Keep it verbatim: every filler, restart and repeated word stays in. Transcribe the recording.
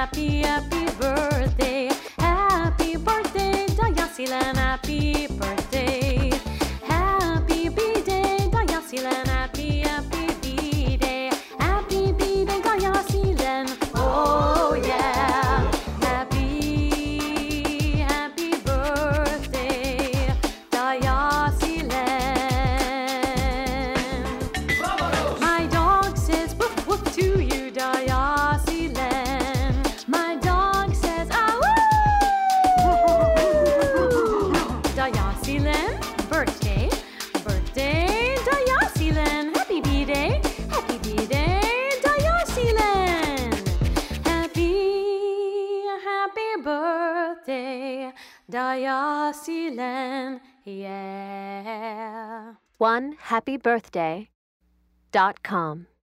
happy, happy birthday. Happy birthday, Dayasilan, happy birthday. Happy B-Day, Dayasilan, happy, happy B-Day. Happy B-Day, Dayasilan, oh yeah. Happy, happy birthday, Dayasilan. My dog says woof woof to you, Dayasilan. My dog says ah woo. Dayasilan, birthday, birthday, Dayasilan. Happy B-Day, happy B-Day, Dayasilan. Happy, happy birthday, Dayasilan, yeah. one happy birthday dot com